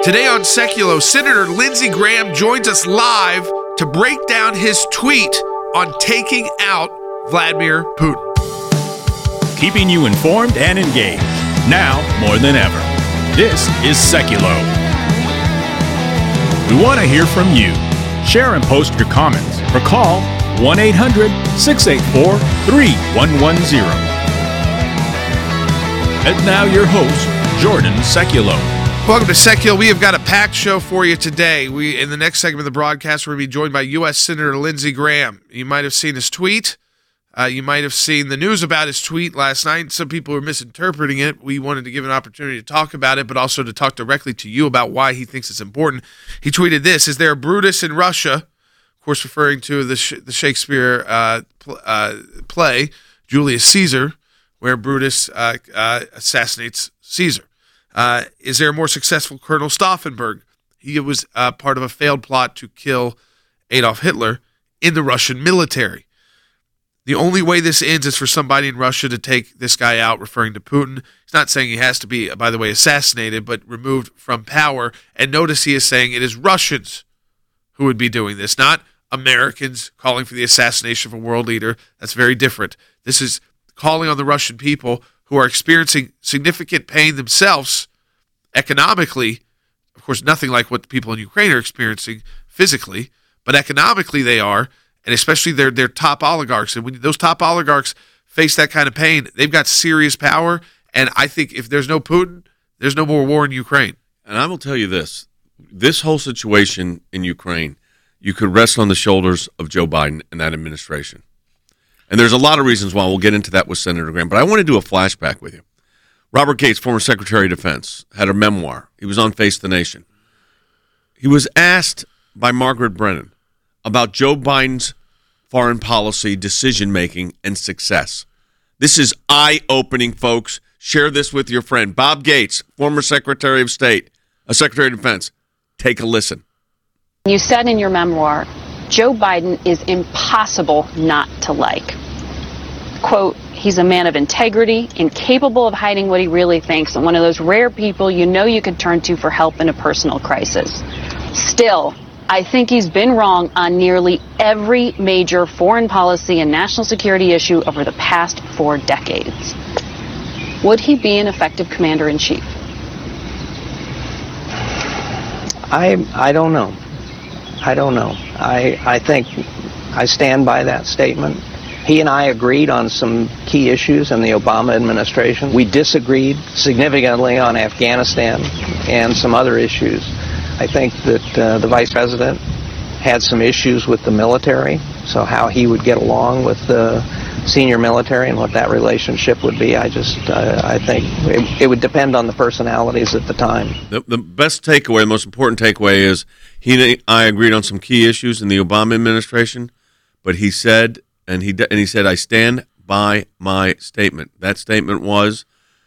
Today on Seculo, Senator Lindsey Graham joins us live to break down his tweet on taking out Vladimir Putin. Keeping you informed and engaged, now more than ever. This is Seculo. We want to hear from you. Share and post your comments or call 1-800-684-3110. And now your host, Jordan Seculo. Welcome to Seculo. We have got a packed show for you today. In the next segment of the broadcast, we're going to be joined by U.S. Senator Lindsey Graham. You might have seen his tweet. You might have seen the news about his tweet last night. Some people were misinterpreting it. We wanted to give an opportunity to talk about it, but also to talk directly to you about why he thinks it's important. He tweeted this: "Is there a Brutus in Russia?" Of course, referring to the Shakespeare play, Julius Caesar, where Brutus assassinates Caesar. Is there a more successful Colonel Stauffenberg? He was part of a failed plot to kill Adolf Hitler in the Russian military. The only way this ends is for somebody in Russia to take this guy out, referring to Putin. He's not saying he has to be, by the way, assassinated, but removed from power. And notice he is saying it is Russians who would be doing this, not Americans calling for the assassination of a world leader. That's very different. This is calling on the Russian people who are experiencing significant pain themselves economically. Of course, nothing like what the people in Ukraine are experiencing physically, but economically they are, and especially their top oligarchs. And when those top oligarchs face that kind of pain, they've got serious power, and I think if there's no Putin, there's no more war in Ukraine. And I will tell you this whole situation in Ukraine, you could rest on the shoulders of Joe Biden and that administration. And there's a lot of reasons why. We'll get into that with Senator Graham. But I want to do a flashback with you. Robert Gates, former Secretary of Defense, had a memoir. He was on Face the Nation. He was asked by Margaret Brennan about Joe Biden's foreign policy, decision-making, and success. This is eye-opening, folks. Share this with your friend. Bob Gates, former Secretary of State, Secretary of Defense. Take a listen. You said in your memoir, Joe Biden is impossible not to like. Quote, he's a man of integrity, incapable of hiding what he really thinks, and one of those rare people you know you could turn to for help in a personal crisis. Still, I think he's been wrong on nearly every major foreign policy and national security issue over the past 4 decades. Would he be an effective commander-in-chief? I don't know. I think I stand by that statement. He and I agreed on some key issues in the Obama administration. We disagreed significantly on Afghanistan and some other issues. I think that the vice president had some issues with the military, so how he would get along with the senior military and what that relationship would be, I think it would depend on the personalities at the time. The best takeaway, the most important takeaway is he and I agreed on some key issues in the Obama administration, but he said, and he said, I stand by my statement. That statement was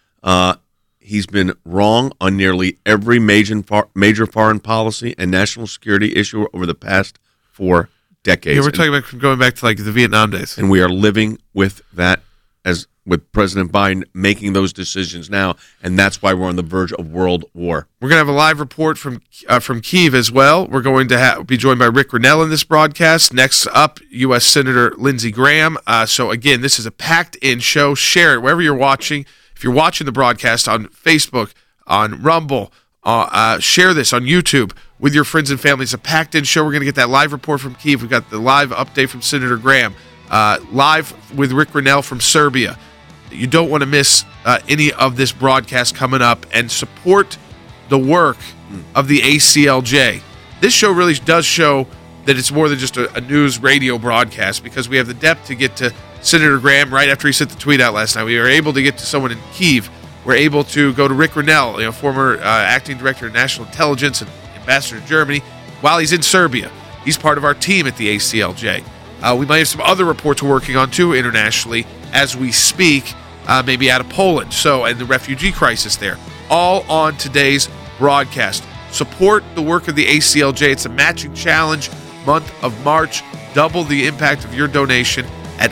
he's been wrong on nearly every major foreign policy and national security issue over the past 4 decades. Yeah, we're talking about going back to like the Vietnam days. And we are living with that as with President Biden making those decisions now, and that's why we're on the verge of world war. We're going to have a live report from Kyiv as well. We're going to be joined by Rick Grinnell in this broadcast. Next up, U.S. Senator Lindsey Graham. So again, this is a packed-in show. Share it wherever you're watching. If you're watching the broadcast on Facebook, on Rumble, share this on YouTube with your friends and family. It's a packed-in show. We're going to get that live report from Kyiv. We've got the live update from Senator Graham. Live with Rick Grinnell from Serbia. You don't want to miss any of this broadcast coming up, and support the work of the ACLJ. This show really does show that it's more than just a news radio broadcast, because we have the depth to get to Senator Graham right after he sent the tweet out last night. We were able to get to someone in Kyiv. We're able to go to Rick Grinnell, former acting director of national intelligence and ambassador to Germany, while he's in Serbia. He's part of our team at the ACLJ. We might have some other reports we're working on, too, internationally, as we speak, maybe out of Poland, and the refugee crisis there. All on today's broadcast. Support the work of the ACLJ. It's a matching challenge month of March. Double the impact of your donation at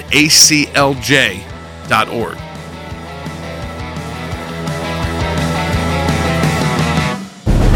aclj.org.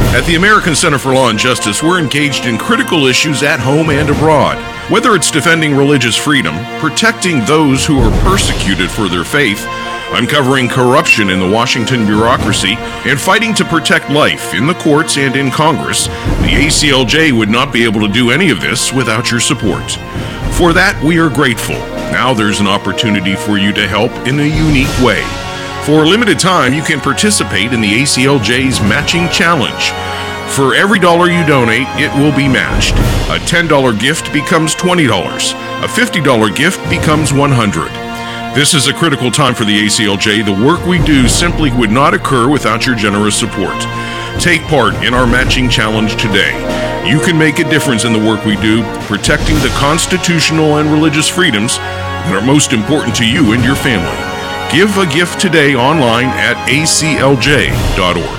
At the American Center for Law and Justice, we're engaged in critical issues at home and abroad. Whether it's defending religious freedom, protecting those who are persecuted for their faith, uncovering corruption in the Washington bureaucracy, and fighting to protect life in the courts and in Congress, the ACLJ would not be able to do any of this without your support. For that, we are grateful. Now there's an opportunity for you to help in a unique way. For a limited time, you can participate in the ACLJ's Matching Challenge. For every dollar you donate, it will be matched. A $10 gift becomes $20. A $50 gift becomes $100. This is a critical time for the ACLJ. The work we do simply would not occur without your generous support. Take part in our Matching Challenge today. You can make a difference in the work we do, protecting the constitutional and religious freedoms that are most important to you and your family. Give a gift today online at aclj.org.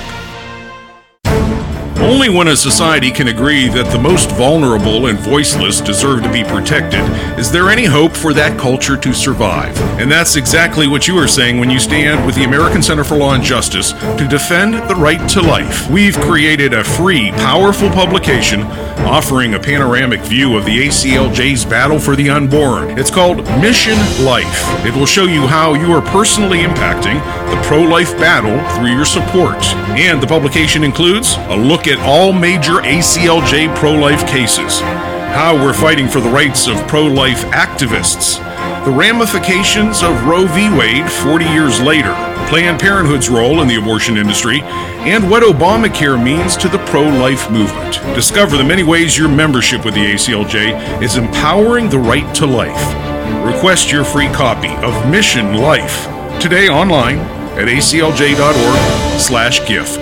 Only when a society can agree that the most vulnerable and voiceless deserve to be protected is there any hope for that culture to survive. And that's exactly what you are saying when you stand with the American Center for Law and Justice to defend the right to life. We've created a free, powerful publication offering a panoramic view of the ACLJ's battle for the unborn. It's called Mission Life. It will show you how you are personally impacting the pro-life battle through your support. And the publication includes a look at all major ACLJ pro-life cases, how we're fighting for the rights of pro-life activists, the ramifications of Roe v. Wade 40 years later, Planned Parenthood's role in the abortion industry, and what Obamacare means to the pro-life movement. Discover the many ways your membership with the ACLJ is empowering the right to life. Request your free copy of Mission Life today online at aclj.org/gift.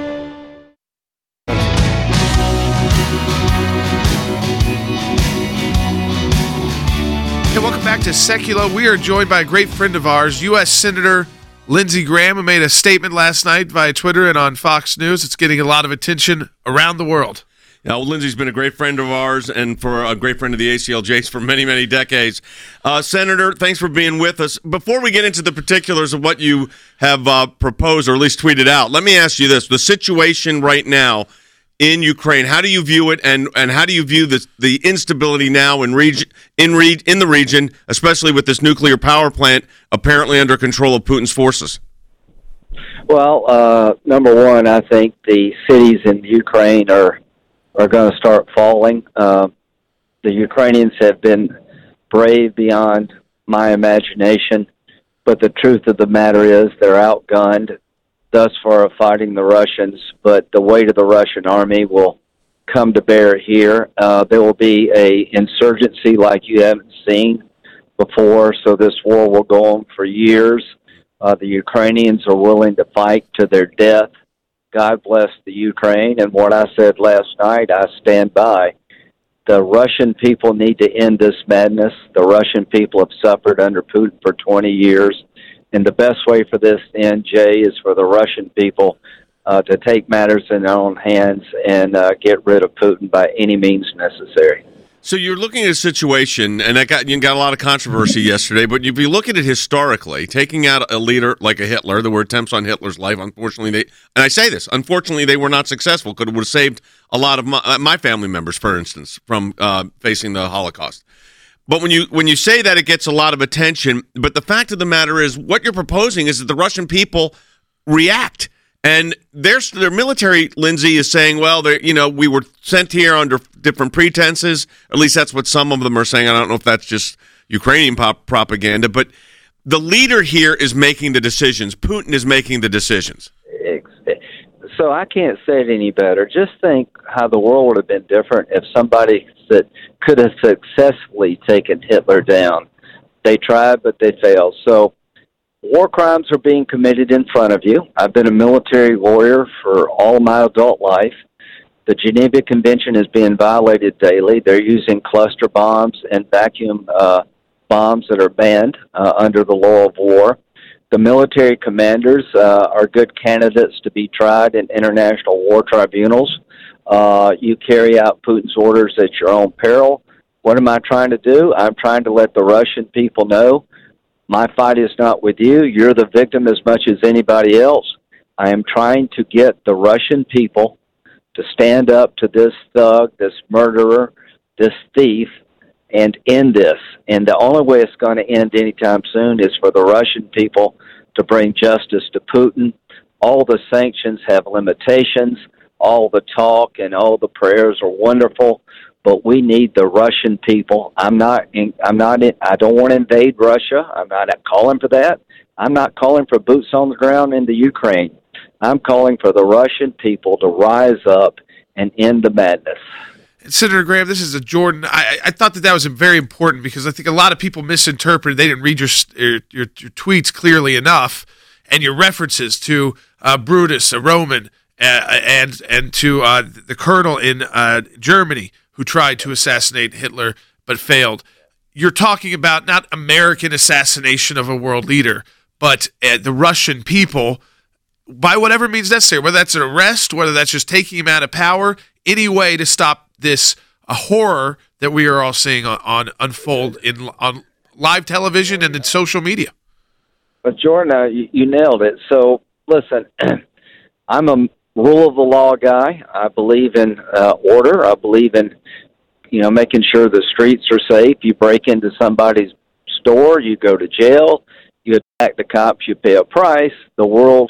Hey, welcome back to Secular. We are joined by a great friend of ours, U.S. Senator Lindsey Graham, who made a statement last night via Twitter and on Fox News. It's getting a lot of attention around the world. Yeah, well, Lindsey's been a great friend of ours and for a great friend of the ACLJ's for many, many decades. Senator, thanks for being with us. Before we get into the particulars of what you have proposed or at least tweeted out, let me ask you this. The situation right now in Ukraine, how do you view it, and how do you view the instability now in the region, especially with this nuclear power plant apparently under control of Putin's forces? Well, number one, I think the cities in Ukraine are going to start falling. The Ukrainians have been brave beyond my imagination, but the truth of the matter is they're outgunned. Thus far fighting the Russians, but the weight of the Russian army will come to bear here. There will be a insurgency like you haven't seen before, so this war will go on for years. The Ukrainians are willing to fight to their death. God bless the Ukraine, and what I said last night, I stand by. The Russian people need to end this madness. The Russian people have suffered under Putin for 20 years. And the best way for this to end, Jay, is for the Russian people to take matters in their own hands and get rid of Putin by any means necessary. So you're looking at a situation, and you got a lot of controversy yesterday, but if you look at it historically, taking out a leader like a Hitler, there were attempts on Hitler's life. Unfortunately, unfortunately, they were not successful. Would have saved a lot of my family members, for instance, from facing the Holocaust. But when you say that, it gets a lot of attention. But the fact of the matter is, what you're proposing is that the Russian people react, and their military, Lindsey, is saying, well, we were sent here under different pretenses. At least that's what some of them are saying. I don't know if that's just Ukrainian propaganda, but the leader here is making the decisions. Putin is making the decisions. So I can't say it any better. Just think how the world would have been different if somebody that could have successfully taken Hitler down. They tried, but they failed. So war crimes are being committed in front of you. I've been a military lawyer for all of my adult life. The Geneva Convention is being violated daily. They're using cluster bombs and vacuum bombs that are banned under the law of war. The military commanders are good candidates to be tried in international war tribunals. You carry out Putin's orders at your own peril. What am I trying to do? I'm trying to let the Russian people know my fight is not with you. You're the victim as much as anybody else. I am trying to get the Russian people to stand up to this thug, this murderer, this thief, and end this. And the only way it's going to end anytime soon is for the Russian people to bring justice to Putin. All the sanctions have limitations. All the talk and all the prayers are wonderful, but we need the Russian people. I don't want to invade Russia. I'm not calling for that. I'm not calling for boots on the ground in the Ukraine. I'm calling for the Russian people to rise up and end the madness. Senator Graham, this is a Jordan. I thought that was very important because I think a lot of people misinterpreted. They didn't read your tweets clearly enough, and your references to Brutus, a Roman, and to the colonel in Germany who tried to assassinate Hitler but failed. You're talking about not American assassination of a world leader, but the Russian people, by whatever means necessary, whether that's an arrest, whether that's just taking him out of power, any way to stop this horror that we are all seeing on unfold on live television and in social media. But Jordan, you nailed it. So listen, I'm a rule of the law guy. I believe in order. I believe in making sure the streets are safe. You break into somebody's store, you go to jail. You attack the cops, you pay a price. The world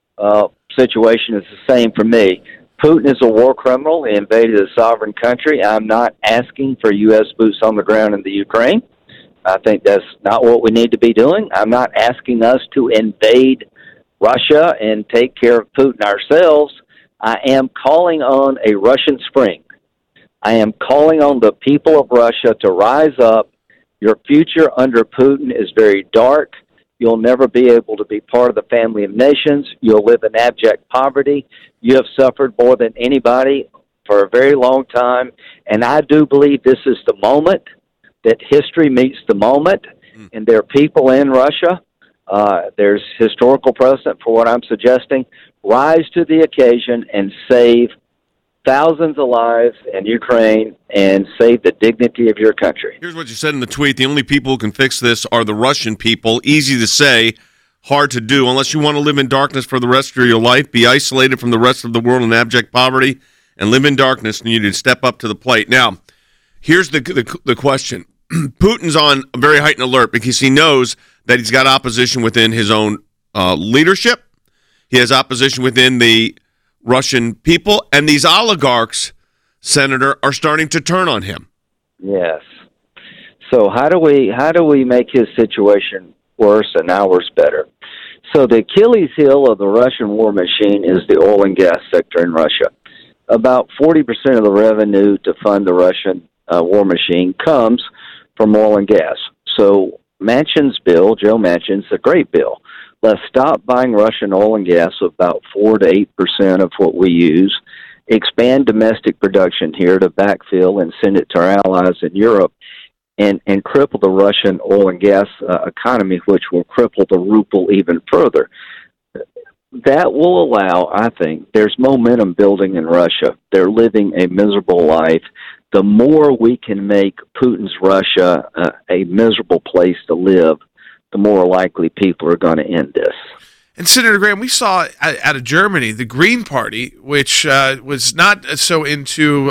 situation is the same for me. Putin is a war criminal. He invaded a sovereign country. I'm not asking for U.S. boots on the ground in the Ukraine. I think that's not what we need to be doing. I'm not asking us to invade Russia and take care of Putin ourselves. I am calling on a Russian spring. I am calling on the people of Russia to rise up. Your future under Putin is very dark. You'll never be able to be part of the family of nations. You'll live in abject poverty. You have suffered more than anybody for a very long time. And I do believe this is the moment that history meets the moment. And there are people in Russia. There's historical precedent for what I'm suggesting. Rise to the occasion and save thousands of lives in Ukraine and save the dignity of your country. Here's what you said in the tweet. The only people who can fix this are the Russian people. Easy to say, hard to do. Unless you want to live in darkness for the rest of your life, be isolated from the rest of the world in abject poverty, and live in darkness, and you need to step up to the plate. Now, here's the question. Putin's on a very heightened alert because he knows that he's got opposition within his own leadership. He has opposition within the Russian people, and these oligarchs, Senator, are starting to turn on him. Yes. So how do we make his situation worse and ours better? So the Achilles heel of the Russian war machine is the oil and gas sector in Russia. About 40% of the revenue to fund the Russian war machine comes from oil and gas. So Manchin's bill, Joe Manchin's a great bill. Let's stop buying Russian oil and gas, about 4 to 8% of what we use. Expand domestic production here to backfill and send it to our allies in Europe, and cripple the Russian oil and gas economy, which will cripple the ruble even further. That will allow, I think, there's momentum building in Russia. They're living a miserable life. The more we can make Putin's Russia a miserable place to live, the more likely people are going to end this. And Senator Graham, we saw out of Germany, the Green Party, which was not so into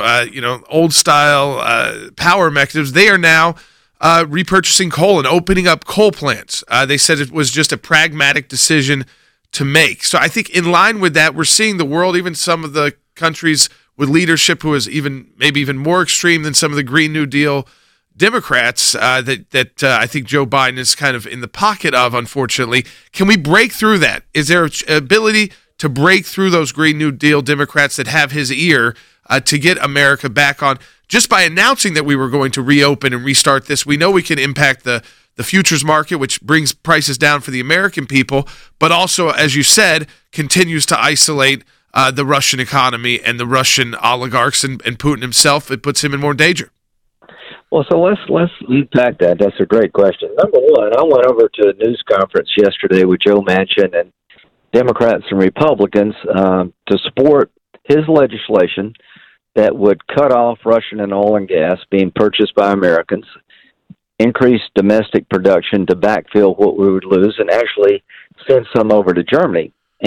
old-style power mechanisms. They are now repurchasing coal and opening up coal plants. They said it was just a pragmatic decision to make. So I think in line with that, we're seeing the world, even some of the countries with leadership who is maybe even more extreme than some of the Green New Deal Democrats that I think Joe Biden is kind of in the pocket of, unfortunately. Can we break through that? Is there an ability to break through those Green New Deal Democrats that have his ear to get America back on? Just by announcing that we were going to reopen and restart this, we know we can impact the futures market, which brings prices down for the American people, but also, as you said, continues to isolate the Russian economy and the Russian oligarchs and Putin himself. It puts him in more danger. Well, so let's unpack that. That's a great question. Number one, I went over to a news conference yesterday with Joe Manchin and Democrats and Republicans to support his legislation that would cut off Russian and oil and gas being purchased by Americans, increase domestic production to backfill what we would lose, and actually send some over to Germany. And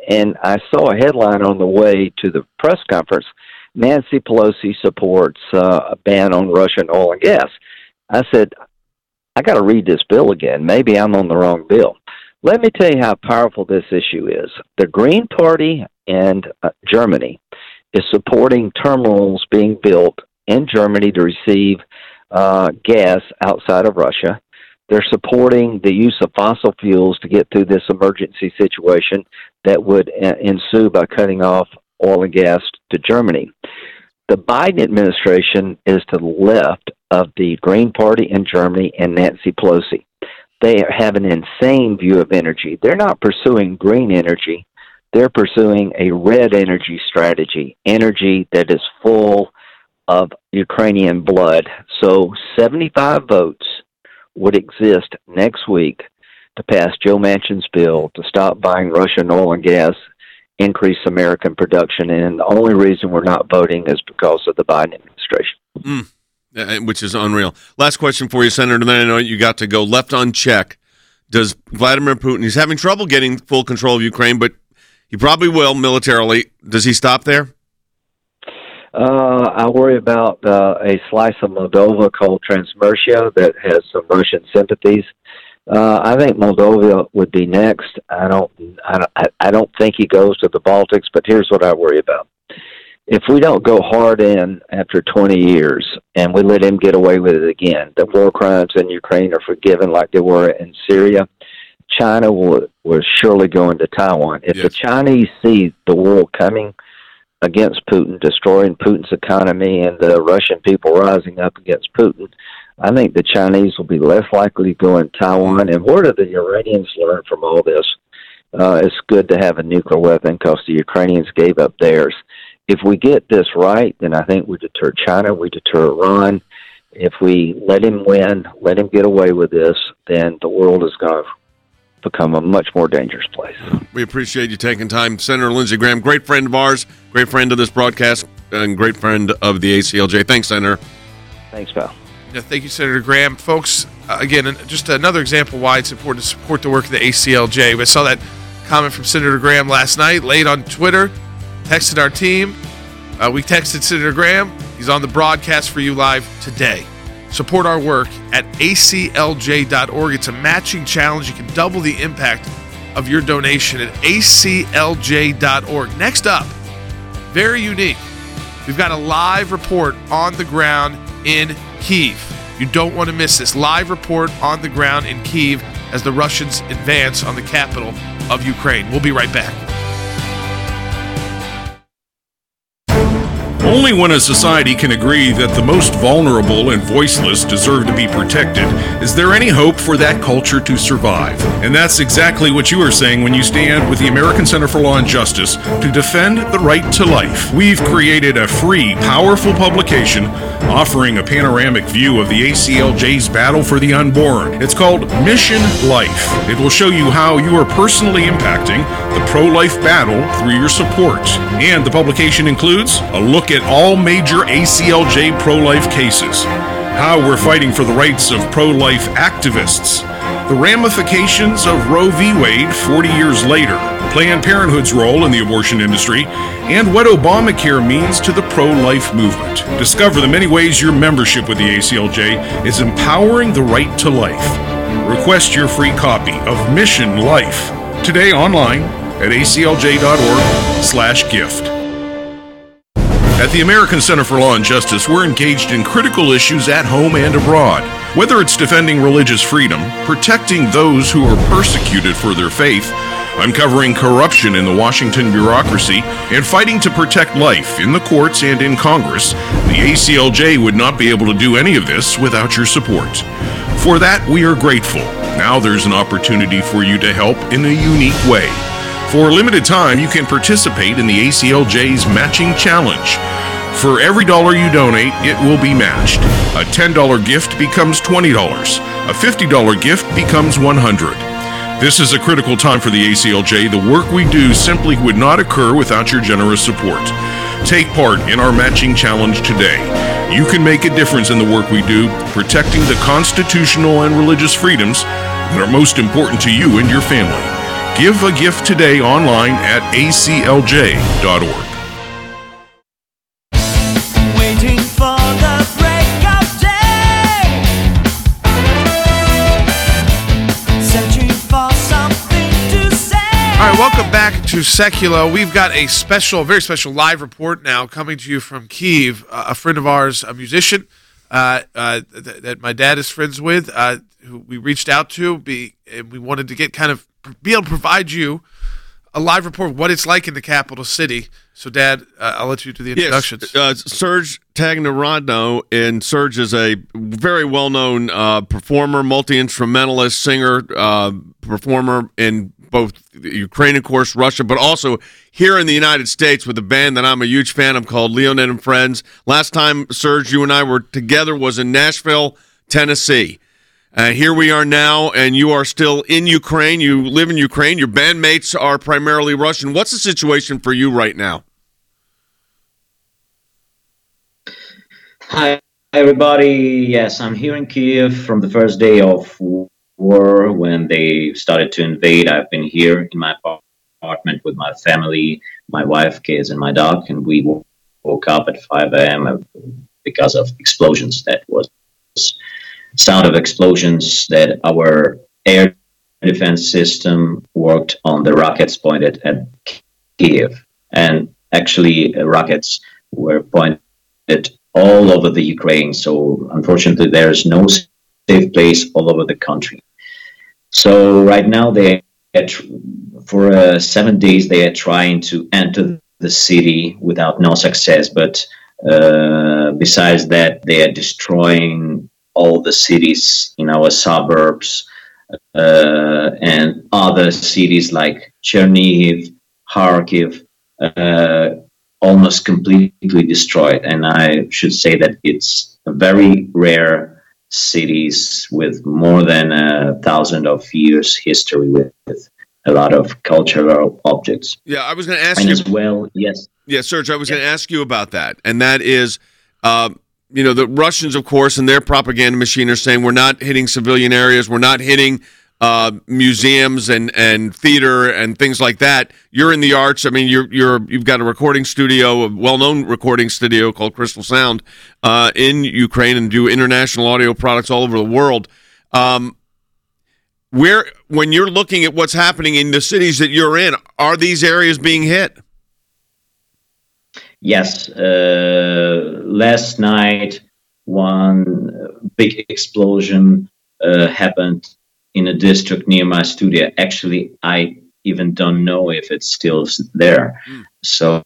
and I saw a headline on the way to the press conference. Nancy Pelosi supports a ban on Russian oil and gas. I said, I got to read this bill again. Maybe I'm on the wrong bill. Let me tell you how powerful this issue is. The Green Party in Germany is supporting terminals being built in Germany to receive gas outside of Russia. They're supporting the use of fossil fuels to get through this emergency situation that would ensue by cutting off oil and gas to Germany. The Biden administration is to the left of the Green Party in Germany and Nancy Pelosi. They have an insane view of energy. They're not pursuing green energy. They're pursuing a red energy strategy, energy that is full of Ukrainian blood. So 75 votes would exist next week to pass Joe Manchin's bill to stop buying Russian oil and gas, increase American production, and the only reason we're not voting is because of the Biden administration. Which is unreal. Last question for you, Senator, then I know you got to go. Left on check, does Vladimir Putin, he's having trouble getting full control of Ukraine, but he probably will militarily. Does he stop there? I worry about a slice of Moldova called Transmersia that has some Russian sympathies. I think Moldova would be next. I don't think he goes to the Baltics, but here's what I worry about. If we don't go hard in after 20 years and we let him get away with it again, the war crimes in Ukraine are forgiven like they were in Syria, China will surely go into Taiwan. If the Chinese see the world coming against Putin, destroying Putin's economy, and the Russian people rising up against Putin, I think the Chinese will be less likely to go in Taiwan. And where do the Iranians learn from all this? It's good to have a nuclear weapon because the Ukrainians gave up theirs. If we get this right, then I think we deter China, we deter Iran. If we let him win, let him get away with this, then the world is going to become a much more dangerous place. We appreciate you taking time. Senator Lindsey Graham, great friend of ours, great friend of this broadcast, and great friend of the ACLJ. Thanks, Senator. Thanks, pal. Yeah, thank you, Senator Graham. Folks, again, just another example why it's important to support the work of the ACLJ. I saw that comment from Senator Graham last night, late on Twitter, texted our team. We texted Senator Graham. He's on the broadcast for you live today. Support our work at aclj.org. It's a matching challenge. You can double the impact of your donation at aclj.org. Next up, very unique. We've got a live report on the ground in Kyiv. You don't want to miss this live report on the ground in Kyiv as the Russians advance on the capital of Ukraine. We'll be right back. Only when a society can agree that the most vulnerable and voiceless deserve to be protected is there any hope for that culture to survive. And that's exactly what you are saying when you stand with the American Center for Law and Justice to defend the right to life. We've created a free, powerful publication offering a panoramic view of the ACLJ's battle for the unborn. It's called Mission Life. It will show you how you are personally impacting the pro-life battle through your support. And the publication includes a look at all major ACLJ pro-life cases, how we're fighting for the rights of pro-life activists, the ramifications of Roe v. Wade 40 years later, Planned Parenthood's role in the abortion industry, and what Obamacare means to the pro-life movement. Discover the many ways your membership with the ACLJ is empowering the right to life. Request your free copy of Mission Life today online at aclj.org/gift. At the American Center for Law and Justice, we're engaged in critical issues at home and abroad. Whether it's defending religious freedom, protecting those who are persecuted for their faith, uncovering corruption in the Washington bureaucracy, and fighting to protect life in the courts and in Congress, the ACLJ would not be able to do any of this without your support. For that, we are grateful. Now there's an opportunity for you to help in a unique way. For a limited time, you can participate in the ACLJ's Matching Challenge. For every dollar you donate, it will be matched. A $10 gift becomes $20. A $50 gift becomes $100. This is a critical time for the ACLJ. The work we do simply would not occur without your generous support. Take part in our Matching Challenge today. You can make a difference in the work we do, protecting the constitutional and religious freedoms that are most important to you and your family. Give a gift today online at aclj.org. Waiting for the break of day, searching for something to say. All right, welcome back to Seculo. We've got a very special live report now coming to you from Kyiv. A friend of ours, a musician that my dad is friends with, who we reached out to, and we wanted to be able to provide you a live report of what it's like in the capital city. So, Dad, I'll let you do the introductions. Yes, Serge Tagnorano, and Serge is a very well-known performer, multi-instrumentalist, singer, performer in both Ukraine, of course, Russia, but also here in the United States with a band that I'm a huge fan of called Leonid and Friends. Last time, Serge, you and I were together was in Nashville, Tennessee. Here we are now, and you are still in Ukraine. You live in Ukraine. Your bandmates are primarily Russian. What's the situation for you right now? Hi, everybody. Yes, I'm here in Kyiv from the first day of war when they started to invade. I've been here in my apartment with my family, my wife, kids, and my dog, and we woke up at 5 a.m. because of explosions. That was sound of explosions that our air defense system worked on the rockets pointed at Kyiv. And actually, rockets were pointed all over the Ukraine. So unfortunately, there's no safe place all over the country. So right now, for 7 days, they are trying to enter the city without no success. But besides that, they are destroying all the cities in our suburbs and other cities like Chernihiv, Kharkiv, almost completely destroyed. And I should say that it's a very rare cities with more than 1,000 of years history with a lot of cultural objects. Yeah, I was going to ask and you as well. Yes. Yeah, Serge, I was going to ask you about that, and that is, the Russians, of course, and their propaganda machine are saying we're not hitting civilian areas, we're not hitting museums and theater and things like that. You're in the arts. I mean, you've got a recording studio, a well-known recording studio called Crystal Sound in Ukraine, and do international audio products all over the world. When you're looking at what's happening in the cities that you're in, are these areas being hit? Yes. Last night, one big explosion happened in a district near my studio. Actually, I even don't know if it's still there. So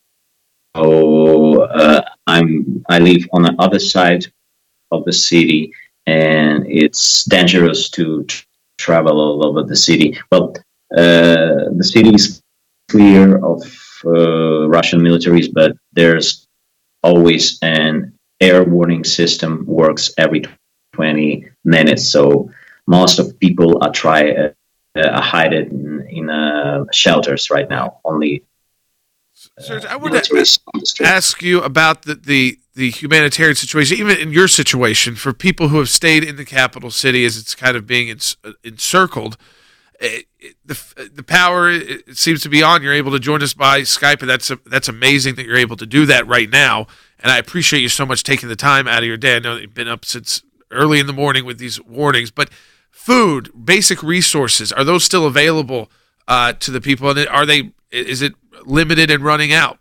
I live on the other side of the city, and it's dangerous to travel all over the city. Well, the city is clear of Russian militaries, but there's always an air warning system works every 20 minutes. So most of people are hide it in shelters right now. Only. Serge, I want to ask you about the humanitarian situation, even in your situation, for people who have stayed in the capital city as it's kind of being encircled. The power it seems to be on. You're able to join us by Skype, and that's amazing that you're able to do that right now. And I appreciate you so much taking the time out of your day. I know that you've been up since early in the morning with these warnings, but food, basic resources, are those still available to the people? And is it limited and running out?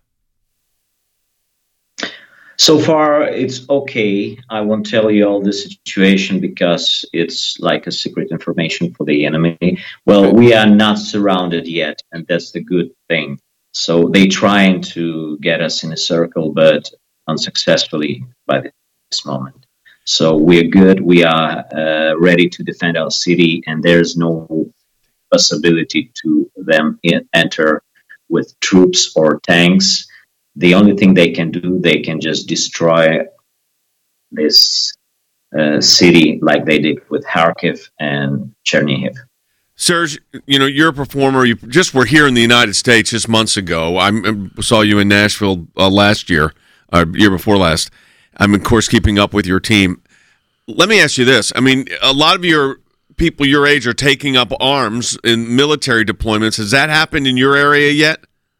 So far, it's okay. I won't tell you all the situation because it's like a secret information for the enemy. Well, we are not surrounded yet, and that's the good thing. So they trying to get us in a circle, but unsuccessfully by this moment. So we're good. We are ready to defend our city, and there's no possibility to them enter with troops or tanks. The only thing they can do, they can just destroy this city like they did with Kharkiv and Chernihiv. Serge, you're a performer. You just were here in the United States just months ago. I saw you in Nashville last year, year before last. I'm, of course, keeping up with your team. Let me ask you this. I mean, a lot of your people your age are taking up arms in military deployments. Has that happened in your area yet?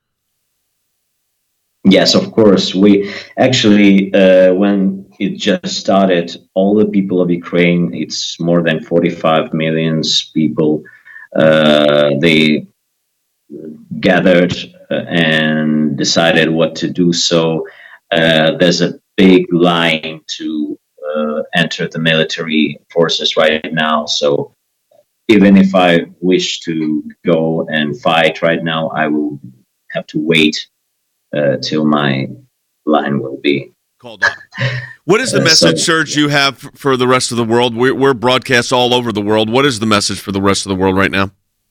Yes, of course. We actually, when it just started, all the people of Ukraine, it's more than 45 million people, they gathered and decided what to do. So there's a big line to enter the military forces right now. So even if I wish to go and fight right now, I will have to wait till my line will be called up. What is the message, Serge, you have for the rest of the world? We're broadcast all over the world. What is the message for the rest of the world right now?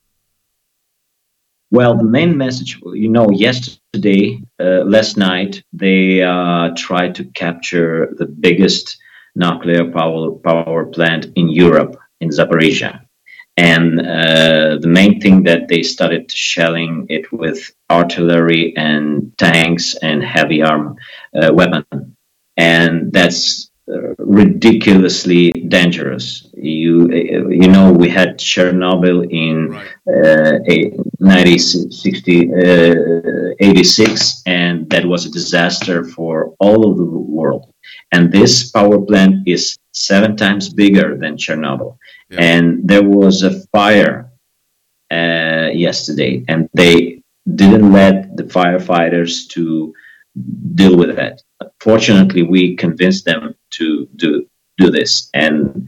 Well, the main message, yesterday, last night, they tried to capture the biggest nuclear power plant in Europe, in Zaporizhia. And the main thing that they started shelling it with artillery and tanks and heavy arm weapon. And that's ridiculously dangerous. You know, we had Chernobyl in 86, and that was a disaster for all of the world. And this power plant is 7 times bigger than Chernobyl. Yeah. And there was a fire yesterday, and they didn't let the firefighters to deal with that. Fortunately, we convinced them to do this. And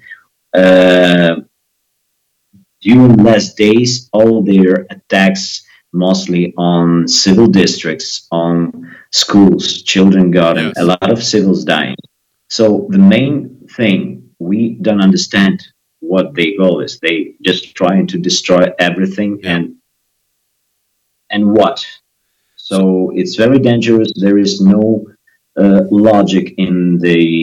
during last days, all their attacks mostly on civil districts, on schools, children got a lot of civils dying. So the main thing, we don't understand what their goal is. They just trying to destroy everything and what. So it's very dangerous. There is no logic in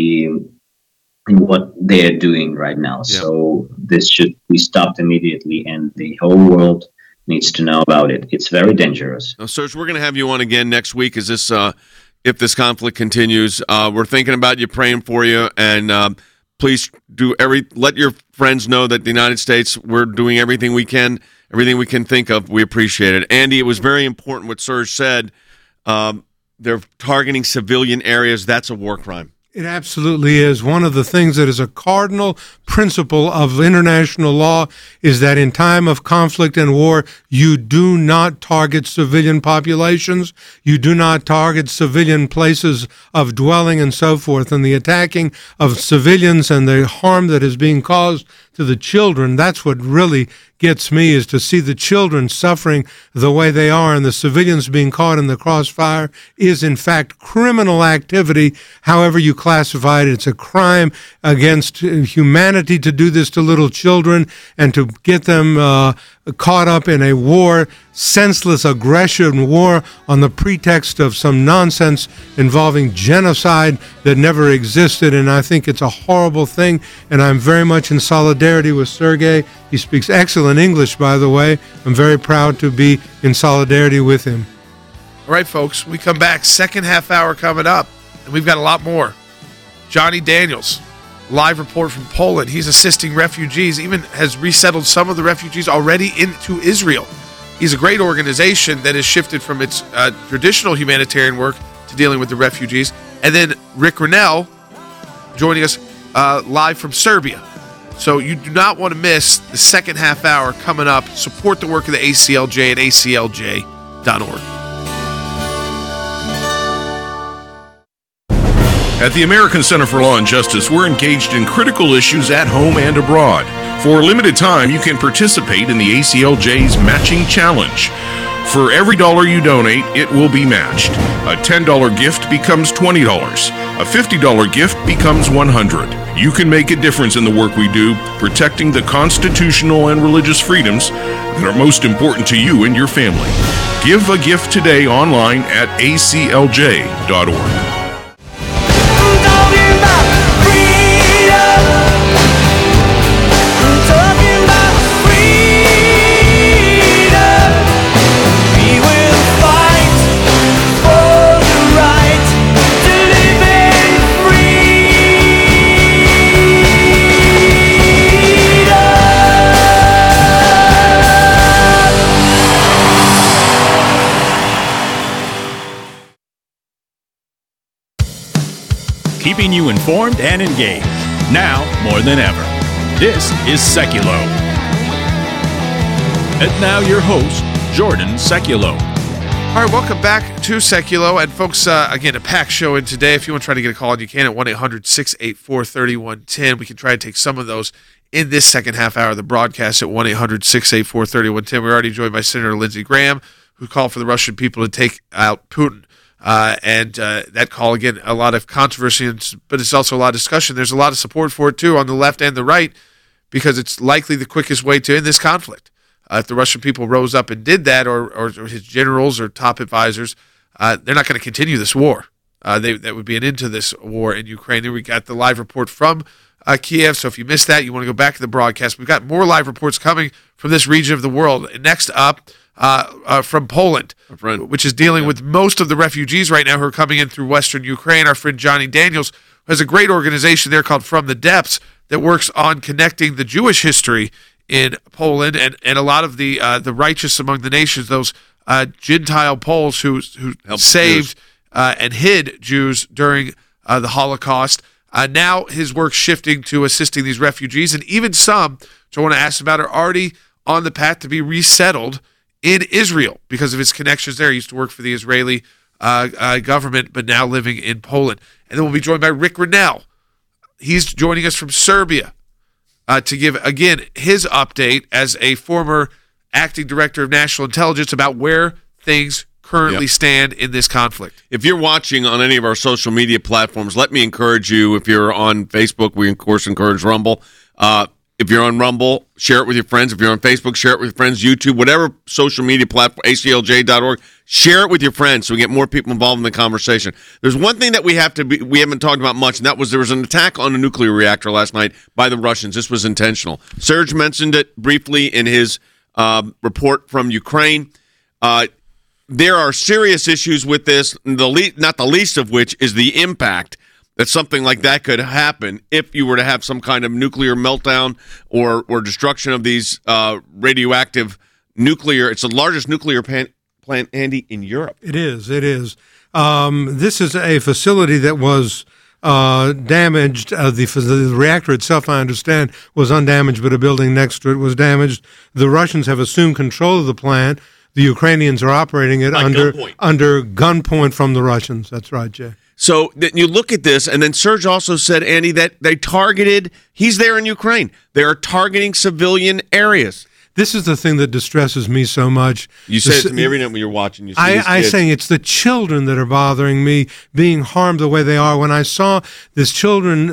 what they are doing right now. Yeah. So this should be stopped immediately, and the whole world needs to know about it. It's very dangerous. Now, Serge, we're going to have you on again next week. Is this if this conflict continues? We're thinking about you, praying for you, and please let your friends know that the United States, we're doing everything we can think of. We appreciate it. Andy, it was very important what Serge said. They're targeting civilian areas. That's a war crime. It absolutely is. One of the things that is a cardinal principle of international law is that in time of conflict and war, you do not target civilian populations. You do not target civilian places of dwelling and so forth. And the attacking of civilians and the harm that is being caused to the children, that's what really gets me, is to see the children suffering the way they are, and the civilians being caught in the crossfire is in fact criminal activity. However you classify it, it's a crime against humanity to do this to little children and to get them caught up in a war, senseless aggression war on the pretext of some nonsense involving genocide that never existed. And I think it's a horrible thing, and I'm very much in solidarity with Sergei. He speaks excellent English, by the way. I'm very proud to be in solidarity with him. All right, folks, we come back. Second half hour coming up, and we've got a lot more. Johnny Daniels, live report from Poland. He's assisting refugees, even has resettled some of the refugees already into Israel. He's a great organization that has shifted from its traditional humanitarian work to dealing with the refugees. And then Rick Rennell joining us live from Serbia. So you do not want to miss the second half hour coming up. Support the work of the ACLJ at aclj.org. At the American Center for Law and Justice, we're engaged in critical issues at home and abroad. For a limited time, you can participate in the ACLJ's Matching Challenge. For every dollar you donate, it will be matched. A $10 gift becomes $20. A $50 gift becomes $100. You can make a difference in the work we do, protecting the constitutional and religious freedoms that are most important to you and your family. Give a gift today online at aclj.org. keeping you informed and engaged. Now more than ever. This is Seculo. And now your host, Jordan Seculo. All right, welcome back to Seculo. And folks, again, a packed show in today. If you want to try to get a call, you can at 1-800-684-3110. We can try to take some of those in this second half hour of the broadcast at 1-800-684-3110. We're already joined by Senator Lindsey Graham, who called for the Russian people to take out Putin. And that call, again, a lot of controversy, but it's also a lot of discussion. There's a lot of support for it, too, on the left and the right, because it's likely the quickest way to end this conflict. If the Russian people rose up and did that, or his generals or top advisors, they're not going to continue this war. That would be an end to this war in Ukraine. Then we got the live report from Kiev, so if you missed that, you want to go back to the broadcast. We've got more live reports coming from this region of the world. And next up, from Poland, which is dealing with most of the refugees right now who are coming in through western Ukraine. Our friend Johnny Daniels has a great organization there called From the Depths that works on connecting the Jewish history in Poland and a lot of the righteous among the nations, those Gentile Poles who saved and hid Jews during the Holocaust. Now his work's shifting to assisting these refugees, and even some, which I want to ask about, are already on the path to be resettled in Israel because of his connections there. He used to work for the Israeli government, but now living in Poland. And then we'll be joined by Rick Rennell. He's joining us from Serbia to give, again, his update as a former acting director of national intelligence about where things currently stand in this conflict. If you're watching on any of our social media platforms, let me encourage you. If you're on Facebook, we, of course, encourage Rumble. If you're on Rumble, share it with your friends. If you're on Facebook, share it with your friends. YouTube, whatever social media platform, aclj.org, share it with your friends so we get more people involved in the conversation. There's one thing that we haven't talked about much, and that was there was an attack on a nuclear reactor last night by the Russians. This was intentional. Serge mentioned it briefly in his report from Ukraine. There are serious issues with this, not the least of which is the impact that something like that could happen if you were to have some kind of nuclear meltdown or destruction of these radioactive nuclear. It's the largest nuclear plant, Andy, in Europe. It is. This is a facility that was damaged. The reactor itself, I understand, was undamaged, but a building next to it was damaged. The Russians have assumed control of the plant. The Ukrainians are operating it under gunpoint from the Russians. That's right, Jay. So you look at this, and then Serge also said, Andy, that they targeted, he's there in Ukraine. They are targeting civilian areas. This is the thing that distresses me so much. You say it to me every night when you're watching. You see I'm saying it's the children that are bothering me, being harmed the way they are. When I saw these children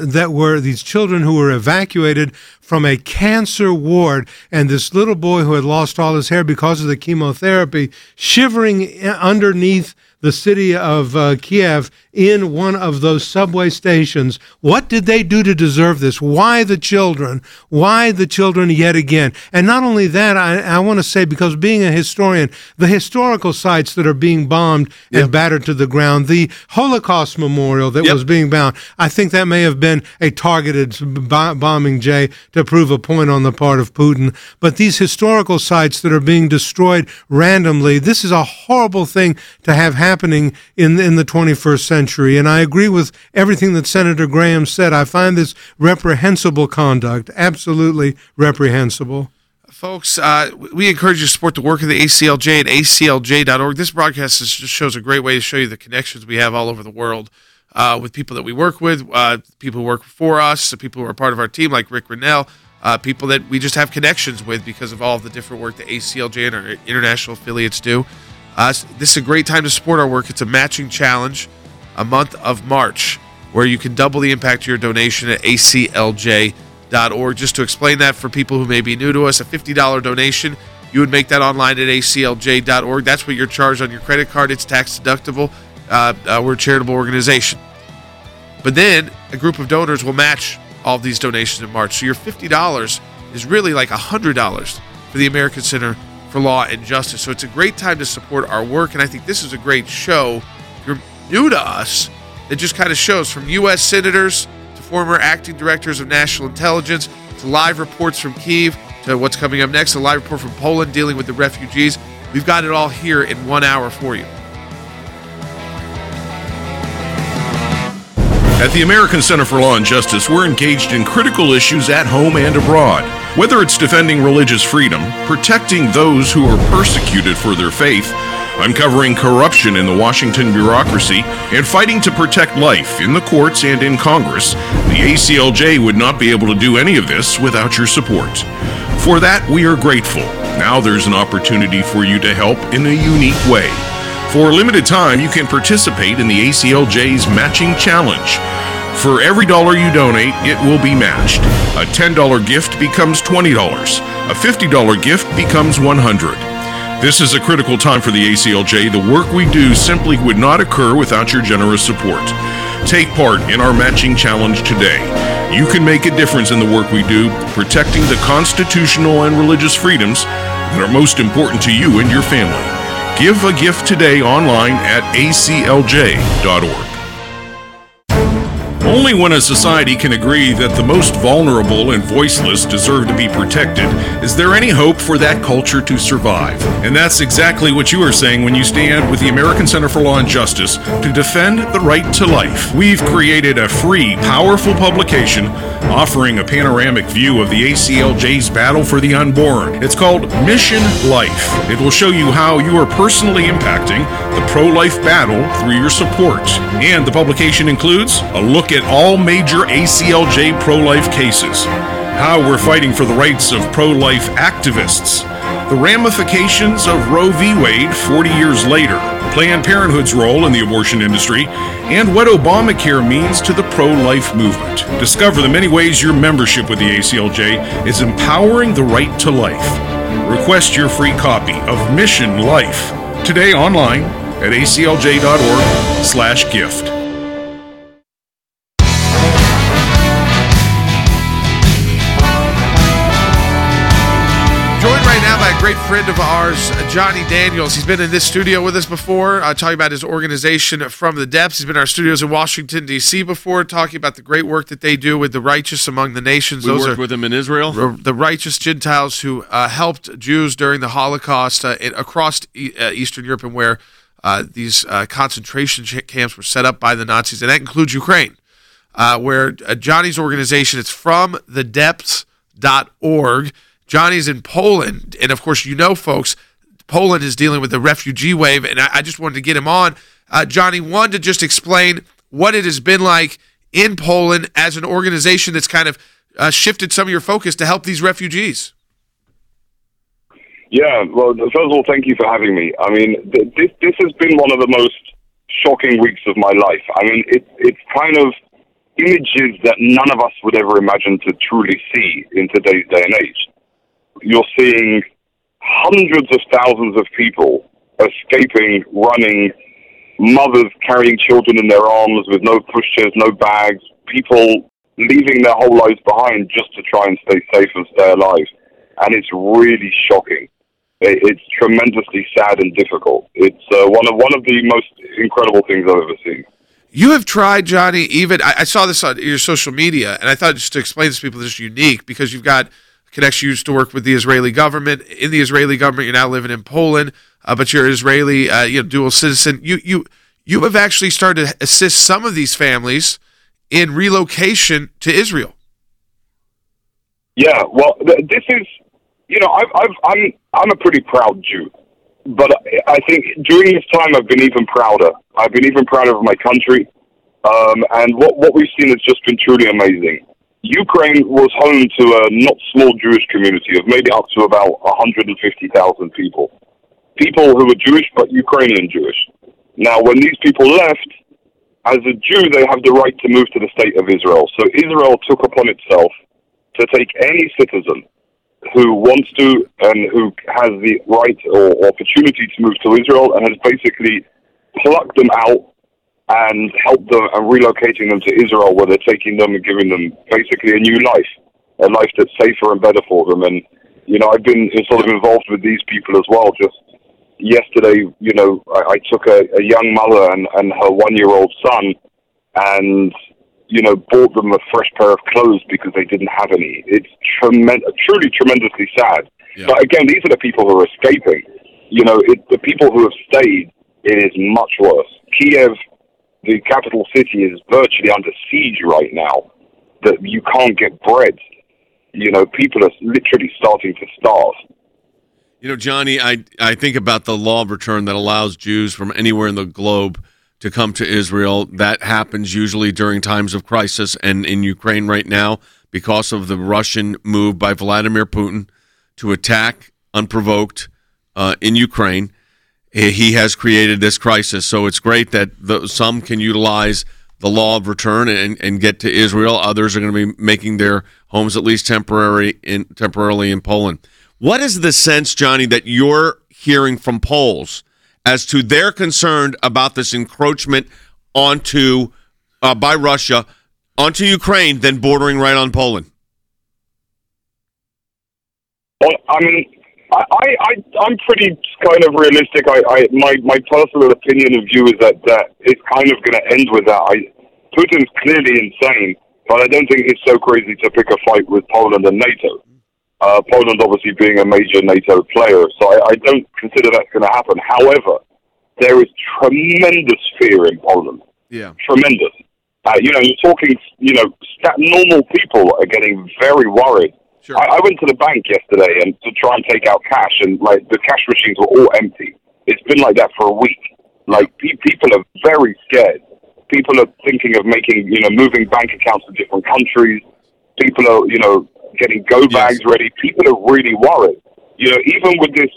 who were evacuated from a cancer ward, and this little boy who had lost all his hair because of the chemotherapy, shivering underneath the city of Kiev in one of those subway stations. What did they do to deserve this? Why the children? Why the children yet again? And not only that, I want to say, because being a historian, the historical sites that are being bombed and battered to the ground, the Holocaust Memorial that was being bombed, I think that may have been a targeted bombing, Jay, to prove a point on the part of Putin. But these historical sites that are being destroyed randomly, this is a horrible thing to have happening in the 21st century. And I agree with everything that Senator Graham said. I find this reprehensible conduct, absolutely reprehensible. Folks, we encourage you to support the work of the ACLJ at aclj.org. This broadcast just shows a great way to show you the connections we have all over the world with people that we work with, people who work for us, people who are part of our team like Rick Rennell, people that we just have connections with because of all of the different work that ACLJ and our international affiliates do. This is a great time to support our work. It's a matching challenge, a month of March, where you can double the impact of your donation at aclj.org. Just to explain that for people who may be new to us, a $50 donation, you would make that online at aclj.org. That's what you're charged on your credit card. It's tax deductible. We're a charitable organization. But then a group of donors will match all of these donations in March. So your $50 is really like $100 for the American Center for Law and Justice. So it's a great time to support our work, and I think this is a great show. If you're new to us, it just kind of shows from U.S. senators to former acting directors of national intelligence to live reports from Kyiv to what's coming up next, a live report from Poland dealing with the refugees. We've got it all here in 1 hour for you. At the American Center for Law and Justice, we're engaged in critical issues at home and abroad. Whether it's defending religious freedom, protecting those who are persecuted for their faith, uncovering corruption in the Washington bureaucracy, and fighting to protect life in the courts and in Congress, the ACLJ would not be able to do any of this without your support. For that, we are grateful. Now there's an opportunity for you to help in a unique way. For a limited time, you can participate in the ACLJ's Matching Challenge. For every dollar you donate, it will be matched. A $10 gift becomes $20. A $50 gift becomes $100. This is a critical time for the ACLJ. The work we do simply would not occur without your generous support. Take part in our Matching Challenge today. You can make a difference in the work we do, protecting the constitutional and religious freedoms that are most important to you and your family. Give a gift today online at aclj.org. Only when a society can agree that the most vulnerable and voiceless deserve to be protected is there any hope for that culture to survive. And that's exactly what you are saying when you stand with the American Center for Law and Justice to defend the right to life. We've created a free, powerful publication offering a panoramic view of the ACLJ's battle for the unborn. It's called Mission Life. It will show you how you are personally impacting the pro-life battle through your support. And the publication includes a look at all major ACLJ pro-life cases, how we're fighting for the rights of pro-life activists, the ramifications of Roe v. Wade 40 years later, Planned Parenthood's role in the abortion industry, and what Obamacare means to the pro-life movement. Discover the many ways your membership with the ACLJ is empowering the right to life. Request your free copy of Mission Life today online at aclj.org/gift. Joined right now by a great friend of ours, Johnny Daniels. He's been in this studio with us before, talking about his organization From the Depths. He's been in our studios in Washington, D.C. before, talking about the great work that they do with the righteous among the nations. We worked with them in Israel. The righteous Gentiles who helped Jews during the Holocaust across Eastern Europe, and where these concentration camps were set up by the Nazis, and that includes Ukraine, where Johnny's organization, it's FromTheDepths.org. Johnny's in Poland, and of course, you know, folks, Poland is dealing with the refugee wave, and I just wanted to get him on. Johnny, one, to just explain what it has been like in Poland as an organization that's kind of shifted some of your focus to help these refugees. Yeah, well, first of all, thank you for having me. I mean, this has been one of the most shocking weeks of my life. I mean, it's kind of images that none of us would ever imagine to truly see in today's day and age. You're seeing hundreds of thousands of people escaping, running, mothers carrying children in their arms with no pushchairs, no bags, people leaving their whole lives behind just to try and stay safe and stay alive. And it's really shocking. It's tremendously sad and difficult. It's one of the most incredible things I've ever seen. You have tried, Johnny, even, I saw this on your social media, and I thought just to explain this to people, this is unique, because you've got connection. You used to work with the Israeli government. In the Israeli government, you're now living in Poland, but you're Israeli, dual citizen. You have actually started to assist some of these families in relocation to Israel. Yeah, well, this is, I'm a pretty proud Jew, but I think during this time I've been even prouder. I've been even prouder of my country, and what we've seen has just been truly amazing. Ukraine was home to a not small Jewish community of maybe up to about 150,000 people. People who were Jewish but Ukrainian Jewish. Now, when these people left, as a Jew, they have the right to move to the state of Israel. So Israel took upon itself to take any citizen who wants to and who has the right or opportunity to move to Israel, and has basically plucked them out and helped them and relocating them to Israel, where they're taking them and giving them basically a new life, a life that's safer and better for them. And, I've been sort of involved with these people as well. Just yesterday, I took a young mother and her 1-year-old son and, bought them a fresh pair of clothes because they didn't have any. It's truly tremendously sad. Yeah. But again, these are the people who are escaping. The people who have stayed, it is much worse. Kiev the capital city is virtually under siege right now, that you can't get bread. You know, people are literally starting to starve. You know, Johnny, I think about the law of return that allows Jews from anywhere in the globe to come to Israel. That happens usually during times of crisis, and in Ukraine right now, because of the Russian move by Vladimir Putin to attack unprovoked in Ukraine, he has created this crisis. So it's great that some can utilize the law of return and get to Israel. Others are going to be making their homes at least temporarily in Poland. What is the sense, Johnny, that you're hearing from Poles as to their concern about this encroachment onto by Russia onto Ukraine, then bordering right on Poland? Well, I mean, I'm pretty kind of realistic. My personal opinion and view is that it's kind of going to end with that. Putin's clearly insane, but I don't think it's so crazy to pick a fight with Poland and NATO. Poland obviously being a major NATO player, so I don't consider that's going to happen. However, there is tremendous fear in Poland. Yeah. Tremendous. You're talking, normal people are getting very worried. Sure. I went to the bank yesterday and to try and take out cash, and the cash machines were all empty. It's been like that for a week. People are very scared. People are thinking of moving bank accounts to different countries. People are, getting go bags ready. People are really worried. Even with this,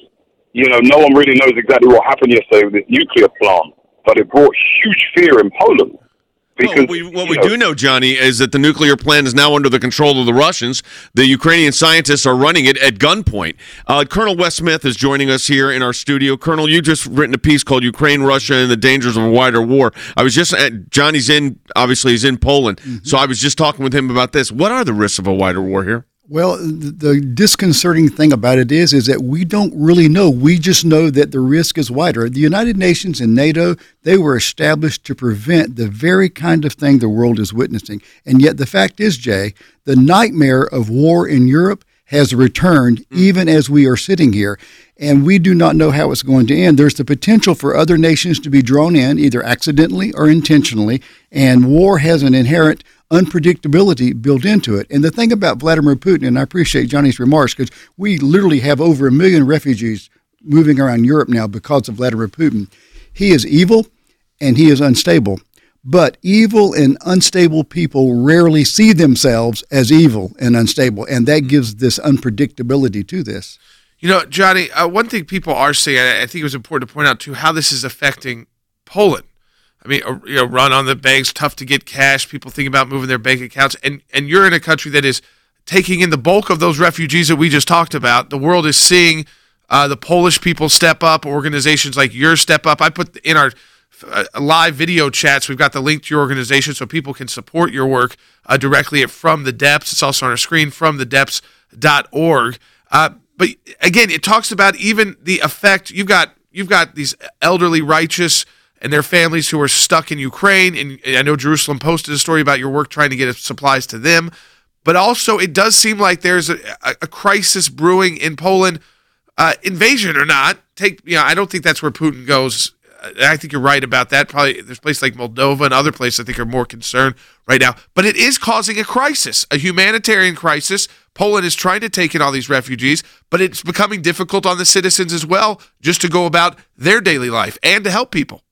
no one really knows exactly what happened yesterday with this nuclear plant, but it brought huge fear in Poland. Because, what we do know, Johnny, is that the nuclear plant is now under the control of the Russians. The Ukrainian scientists are running it at gunpoint. Colonel Wes Smith is joining us here in our studio. Colonel, you just written a piece called "Ukraine, Russia, and the Dangers of a Wider War." I was just Johnny's he's in Poland, so I was just talking with him about this. What are the risks of a wider war here? Well, the disconcerting thing about it is that we don't really know. We just know that the risk is wider. The United Nations and NATO, they were established to prevent the very kind of thing the world is witnessing. And yet the fact is, Jay, the nightmare of war in Europe has returned even as we are sitting here. And we do not know how it's going to end. There's the potential for other nations to be drawn in, either accidentally or intentionally. And war has an inherent unpredictability built into it. And the thing about Vladimir Putin, and I appreciate Johnny's remarks, because we literally have over 1 million refugees moving around Europe now because of Vladimir Putin. He is evil and he is unstable. But evil and unstable people rarely see themselves as evil and unstable, and that gives this unpredictability to this. Johnny, one thing people are saying, I think it was important to point out, too, how this is affecting Poland. I mean, run on the banks, tough to get cash, people think about moving their bank accounts, and you're in a country that is taking in the bulk of those refugees that we just talked about. The world is seeing the Polish people step up, organizations like yours step up. I put in our live video chats, we've got the link to your organization so people can support your work directly at From the Depths. It's also on our screen, fromthedepths.org. But again, it talks about even the effect. You've got these elderly righteous and their families who are stuck in Ukraine, and I know Jerusalem posted a story about your work trying to get supplies to them. But also, it does seem like there's a crisis brewing in Poland, invasion or not. I don't think that's where Putin goes. I think you're right about that. Probably there's places like Moldova and other places I think are more concerned right now. But it is causing a crisis, a humanitarian crisis. Poland is trying to take in all these refugees, but it's becoming difficult on the citizens as well just to go about their daily life and to help people.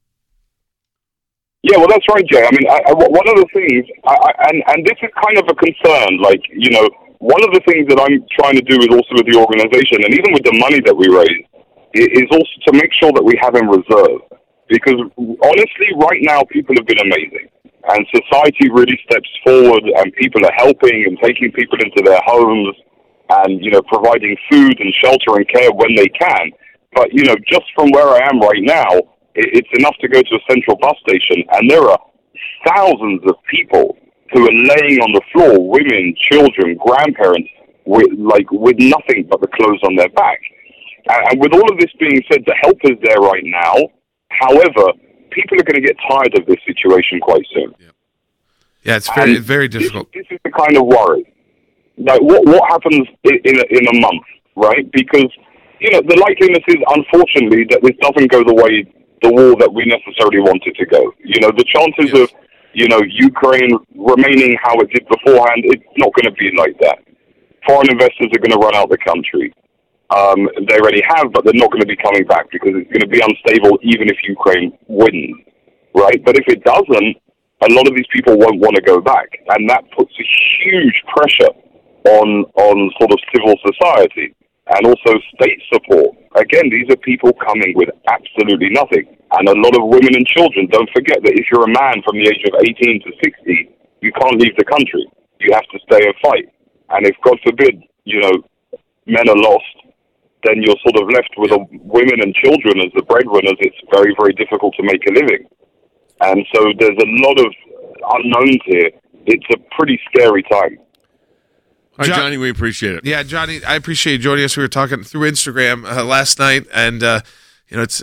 Yeah, well, that's right, Jay. I mean, one of the things, and this is kind of a concern, one of the things that I'm trying to do is also with the organization, and even with the money that we raise, is also to make sure that we have in reserve. Because honestly, right now, people have been amazing. And society really steps forward, and people are helping and taking people into their homes and, providing food and shelter and care when they can. But, just from where I am right now, it's enough to go to a central bus station, and there are thousands of people who are laying on the floor, women, children, grandparents, with nothing but the clothes on their back. And with all of this being said, the help is there right now. However, people are going to get tired of this situation quite soon. Yeah, it's very, very difficult. This is the kind of worry. What happens in a month, right? Because, the likeliness is, unfortunately, that this doesn't go the way the war that we necessarily want it to go. The chances of, Ukraine remaining how it did beforehand, it's not going to be like that. Foreign investors are going to run out the country. They already have, but they're not going to be coming back because it's going to be unstable even if Ukraine wins, right? But if it doesn't, a lot of these people won't want to go back, and that puts a huge pressure on sort of civil society and also state support. Again, these are people coming with absolutely nothing, and a lot of women and children. Don't forget that if you're a man from the age of 18 to 60, you can't leave the country. You have to stay and fight. And if, God forbid, men are lost, then you're sort of left with women and children as the breadwinners. It's very, very difficult to make a living. And so there's a lot of unknowns here. It's a pretty scary time. All right, Johnny, we appreciate it. Yeah, Johnny, I appreciate you joining us. We were talking through Instagram last night, and it's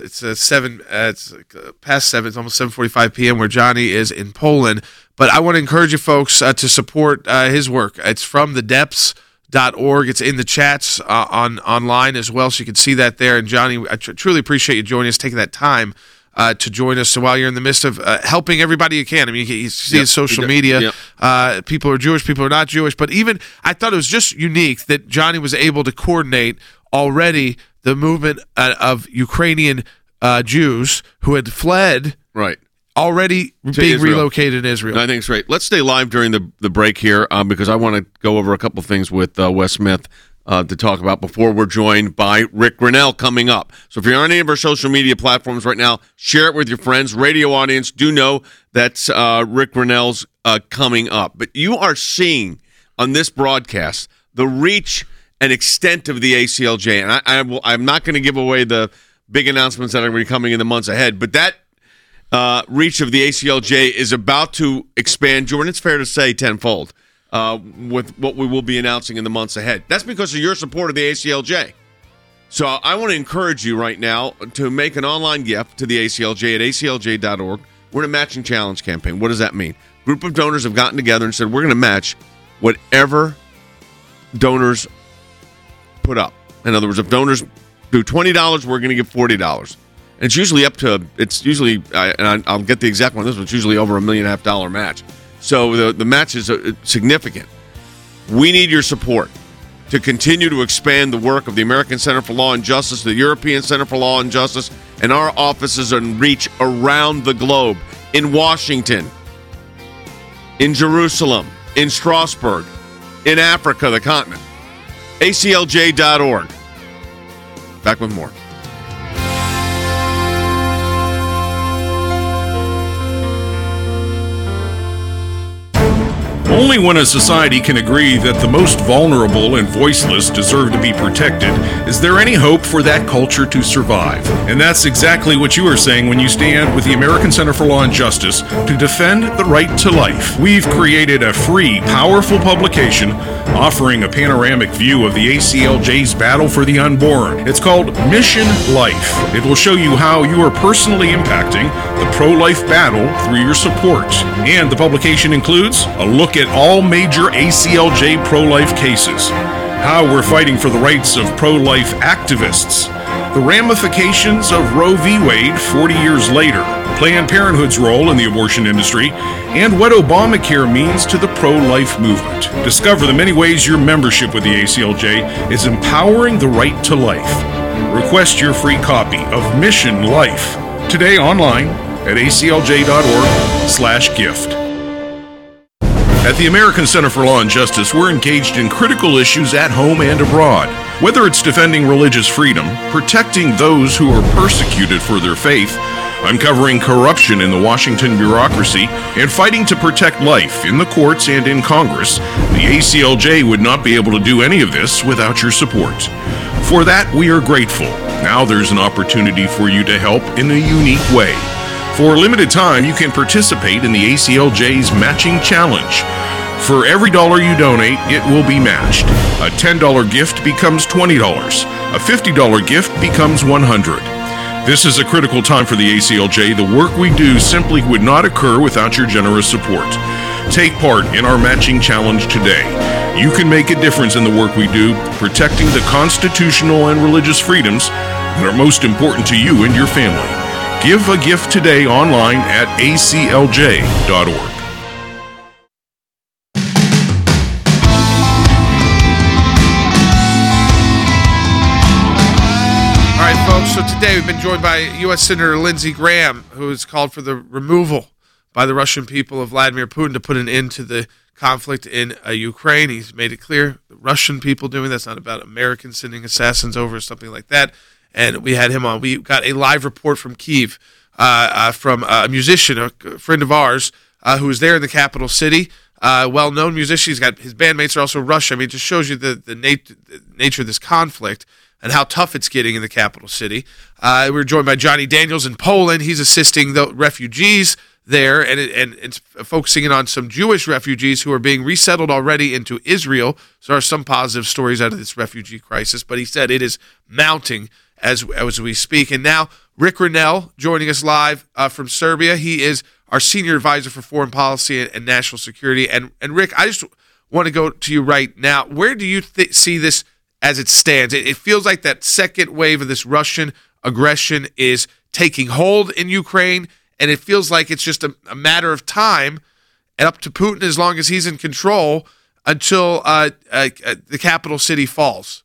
past 7. It's almost 7:45 p.m. where Johnny is in Poland. But I want to encourage you folks to support his work. It's from thedepths.org. It's in the chats online as well, so you can see that there. And Johnny, I truly appreciate you joining us, taking that time to join us. So while you're in the midst of helping everybody you can, I mean, you see his social media, people are Jewish, people are not Jewish, but even I thought it was just unique that Johnny was able to coordinate already the movement of Ukrainian Jews who had fled, right, already being Israel. Relocated in Israel. No, I think it's great. Let's stay live during the break here because I want to go over a couple things with Wes Smith to talk about before we're joined by Rick Grinnell coming up. So if you're on any of our social media platforms right now, share it with your friends. Radio audience, do know that Rick Grinnell's coming up. But you are seeing on this broadcast the reach and extent of the ACLJ. And I'm not going to give away the big announcements that are going to be coming in the months ahead, but that reach of the ACLJ is about to expand, Jordan, it's fair to say, tenfold. With what we will be announcing in the months ahead. That's because of your support of the ACLJ. So I want to encourage you right now to make an online gift to the ACLJ at aclj.org. We're in a matching challenge campaign. What does that mean? A group of donors have gotten together and said, we're going to match whatever donors put up. In other words, if donors do $20, we're going to give $40. And it's usually and I'll get the exact one, this one's usually over $1.5 million match. So the match is significant. We need your support to continue to expand the work of the American Center for Law and Justice, the European Center for Law and Justice, and our offices and reach around the globe, in Washington, in Jerusalem, in Strasbourg, in Africa, the continent. ACLJ.org. Back with more. Only when a society can agree that the most vulnerable and voiceless deserve to be protected is there any hope for that culture to survive. And that's exactly what you are saying when you stand with the American Center for Law and Justice to defend the right to life. We've created a free, powerful publication offering a panoramic view of the ACLJ's battle for the unborn. It's called Mission Life. It will show you how you are personally impacting the pro-life battle through your support. And the publication includes a look at all major ACLJ pro-life cases, how we're fighting for the rights of pro-life activists, the ramifications of Roe v. Wade 40 years later, Planned Parenthood's role in the abortion industry, and what Obamacare means to the pro-life movement. Discover the many ways your membership with the ACLJ is empowering the right to life. Request your free copy of Mission Life today online at aclj.org/gift. At the American Center for Law and Justice, we're engaged in critical issues at home and abroad. Whether it's defending religious freedom, protecting those who are persecuted for their faith, uncovering corruption in the Washington bureaucracy, and fighting to protect life in the courts and in Congress, the ACLJ would not be able to do any of this without your support. For that, we are grateful. Now there's an opportunity for you to help in a unique way. For a limited time, you can participate in the ACLJ's Matching Challenge. For every dollar you donate, it will be matched. A $10 gift becomes $20. A $50 gift becomes $100. This is a critical time for the ACLJ. The work we do simply would not occur without your generous support. Take part in our Matching Challenge today. You can make a difference in the work we do, protecting the constitutional and religious freedoms that are most important to you and your family. Give a gift today online at aclj.org. All right, folks, so today we've been joined by U.S. Senator Lindsey Graham, who has called for the removal by the Russian people of Vladimir Putin to put an end to the conflict in Ukraine. He's made it clear the Russian people doing that's not about Americans sending assassins over or something like that. And we had him on. We got a live report from Kyiv from a musician, a friend of ours, who was there in the capital city. Well-known musician. He's got his bandmates are also Russian. I mean, it just shows you the nature of this conflict and how tough it's getting in the capital city. We were joined by Johnny Daniels in Poland. He's assisting the refugees there and focusing in on some Jewish refugees who are being resettled already into Israel. So there are some positive stories out of this refugee crisis, but he said it is mounting as we speak. And now Rick Grenell joining us live from Serbia. He is our senior advisor for foreign policy and national security. And Rick, I just want to go to you right now. Where do you see this as it stands? It feels like that second wave of this Russian aggression is taking hold in Ukraine, and it feels like it's just a matter of time and up to Putin as long as he's in control until the capital city falls.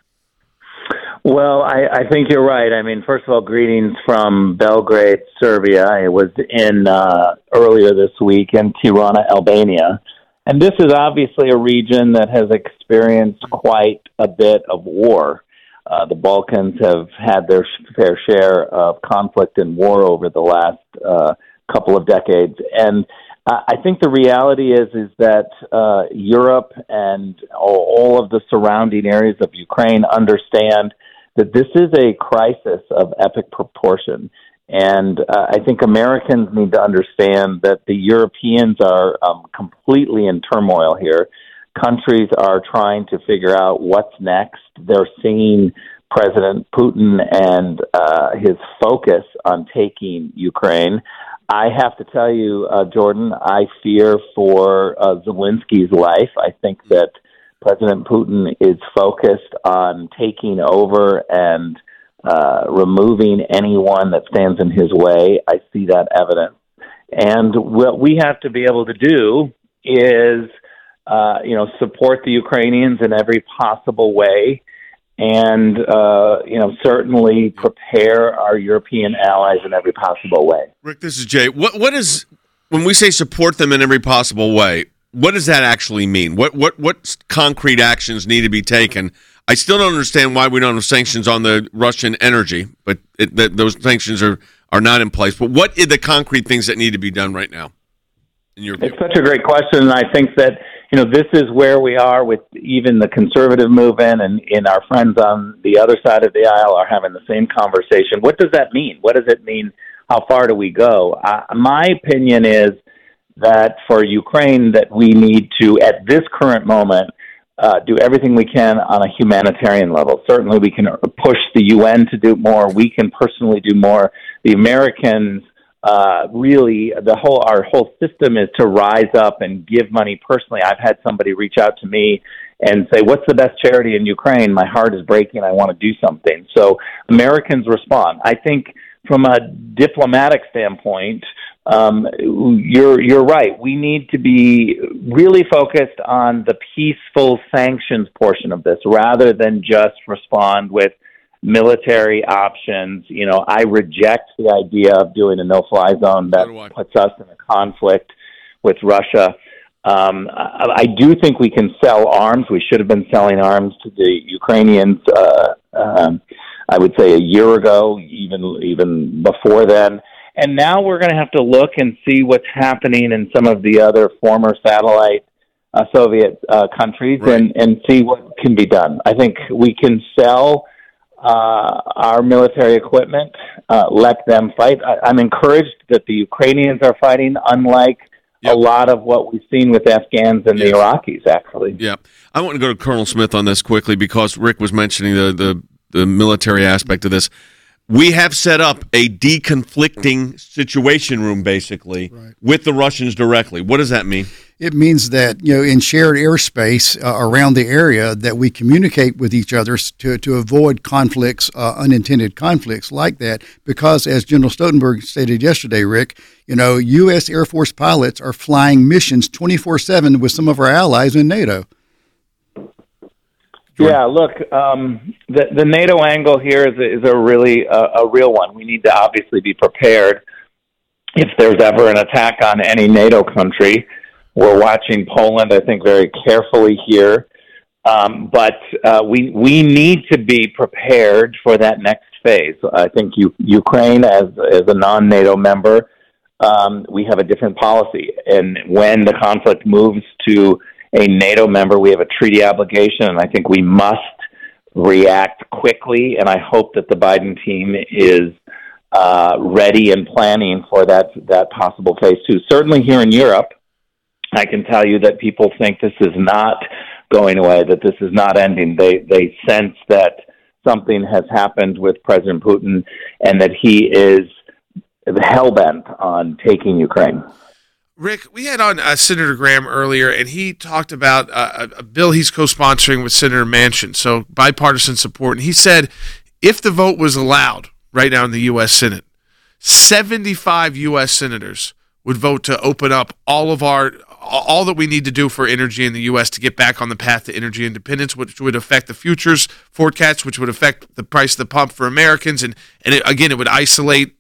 Well, I think you're right. I mean, first of all, greetings from Belgrade, Serbia. I was in earlier this week in Tirana, Albania. And this is obviously a region that has experienced quite a bit of war. The Balkans have had their fair share of conflict and war over the last couple of decades. And I think the reality is that Europe and all of the surrounding areas of Ukraine understand that this is a crisis of epic proportion. And I think Americans need to understand that the Europeans are completely in turmoil here. Countries are trying to figure out what's next. They're seeing President Putin and his focus on taking Ukraine. I have to tell you, Jordan, I fear for Zelensky's life. I think that President Putin is focused on taking over and removing anyone that stands in his way. I see that evidence. And what we have to be able to do is, support the Ukrainians in every possible way and, certainly prepare our European allies in every possible way. Rick, this is Jay. What is, when we say support them in every possible way, what does that actually mean? What concrete actions need to be taken? I still don't understand why we don't have sanctions on the Russian energy, but those sanctions are not in place. But what are the concrete things that need to be done right now, in your view? It's such a great question, and I think that this is where we are with even the conservative movement, and our friends on the other side of the aisle are having the same conversation. What does that mean? What does it mean? How far do we go? My opinion is that for Ukraine, that we need to, at this current moment, do everything we can on a humanitarian level. Certainly we can push the UN to do more. We can personally do more. The Americans, really, our whole system is to rise up and give money personally. I've had somebody reach out to me and say, what's the best charity in Ukraine? My heart is breaking. I want to do something. So Americans respond. I think from a diplomatic standpoint, you're right. We need to be really focused on the peaceful sanctions portion of this rather than just respond with military options. I reject the idea of doing a no-fly zone that puts us in a conflict with Russia. I do think we can sell arms. We should have been selling arms to the Ukrainians, I would say a year ago, even before then. And now we're going to have to look and see what's happening in some of the other former satellite Soviet countries, right, and see what can be done. I think we can sell our military equipment, let them fight. I'm encouraged that the Ukrainians are fighting, unlike a lot of what we've seen with Afghans and the Iraqis, actually. Yeah. I want to go to Colonel Smith on this quickly because Rick was mentioning the military aspect of this. We have set up a deconflicting situation room, basically, with the Russians directly. What does that mean? It means that, in shared airspace around the area, that we communicate with each other to avoid conflicts, unintended conflicts like that. Because, as General Stoltenberg stated yesterday, Rick, U.S. Air Force pilots are flying missions 24/7 with some of our allies in NATO. Yeah, look, the NATO angle here is a really a real one. We need to obviously be prepared if there's ever an attack on any NATO country. We're watching Poland, I think, very carefully here. But we need to be prepared for that next phase. I think Ukraine, as a non-NATO member, we have a different policy. And when the conflict moves to a NATO member, we have a treaty obligation, and I think we must react quickly. And I hope that the Biden team is ready and planning for that possible phase two. Certainly here in Europe, I can tell you that people think this is not going away, that this is not ending. They sense that something has happened with President Putin and that he is hell-bent on taking Ukraine. Rick, we had on Senator Graham earlier, and he talked about a bill he's co-sponsoring with Senator Manchin, so bipartisan support. And he said if the vote was allowed right now in the U.S. Senate, 75 U.S. senators would vote to open up all that we need to do for energy in the U.S. to get back on the path to energy independence, which would affect the futures forecast, which would affect the price of the pump for Americans, and it would isolate.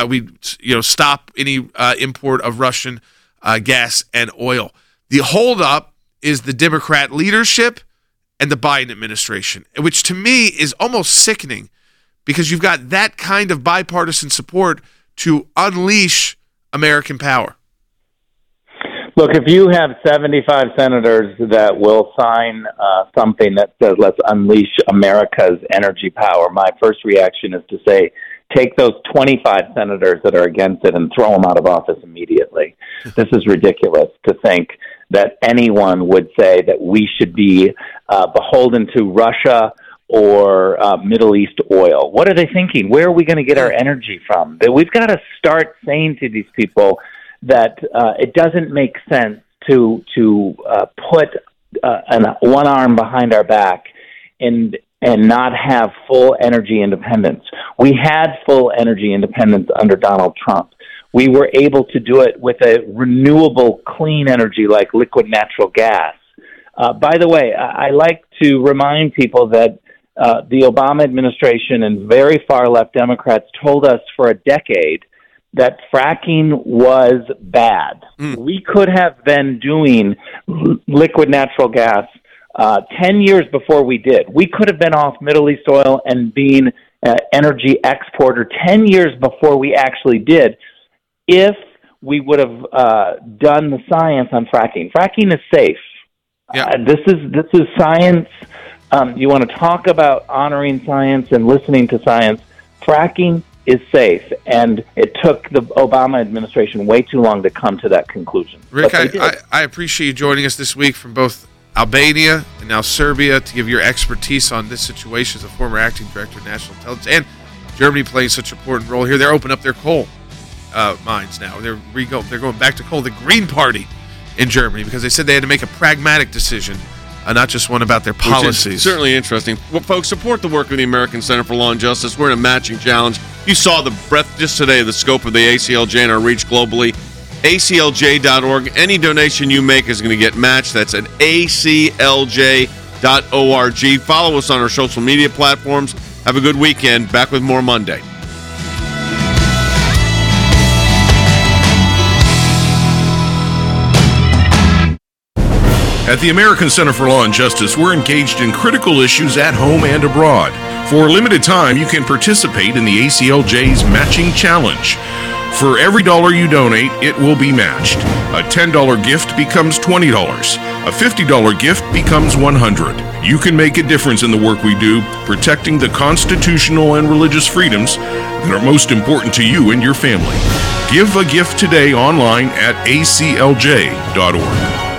Stop any import of Russian gas and oil. The holdup is the Democrat leadership and the Biden administration, which to me is almost sickening, because you've got that kind of bipartisan support to unleash American power. Look, if you have 75 senators that will sign something that says, let's unleash America's energy power, my first reaction is to say, take those 25 senators that are against it and throw them out of office immediately. This is ridiculous to think that anyone would say that we should be beholden to Russia or Middle East oil. What are they thinking? Where are we going to get our energy from? We've got to start saying to these people that it doesn't make sense to put one arm behind our back and not have full energy independence. We had full energy independence under Donald Trump. We were able to do it with a renewable, clean energy like liquid natural gas. By the way, I like to remind people that the Obama administration and very far-left Democrats told us for a decade that fracking was bad. We could have been doing liquid natural gas 10 years before we did. We could have been off Middle East oil and being an energy exporter 10 years before we actually did, if we would have done the science on fracking. Fracking is safe. This is science. You want to talk about honoring science and listening to science. Fracking is safe, and it took the Obama administration way too long to come to that conclusion. Rick, I appreciate you joining us this week from both Albania and now Serbia to give your expertise on this situation as a former acting director of national intelligence, and Germany playing such an important role here. They're opening up their coal mines now. They're going back to coal. The Green Party in Germany, because they said they had to make a pragmatic decision, not just one about their policies. Which is certainly interesting. Well, folks, support the work of the American Center for Law and Justice. We're in a matching challenge. You saw the breadth just today, the scope of the ACLJ and our reach globally. ACLJ.org. Any donation you make is going to get matched. That's at ACLJ.org. Follow us on our social media platforms. Have a good weekend. Back with more Monday. At the American Center for Law and Justice, we're engaged in critical issues at home and abroad. For a limited time, you can participate in the ACLJ's Matching Challenge. For every dollar you donate, it will be matched. A $10 gift becomes $20. A $50 gift becomes $100. You can make a difference in the work we do, protecting the constitutional and religious freedoms that are most important to you and your family. Give a gift today online at aclj.org.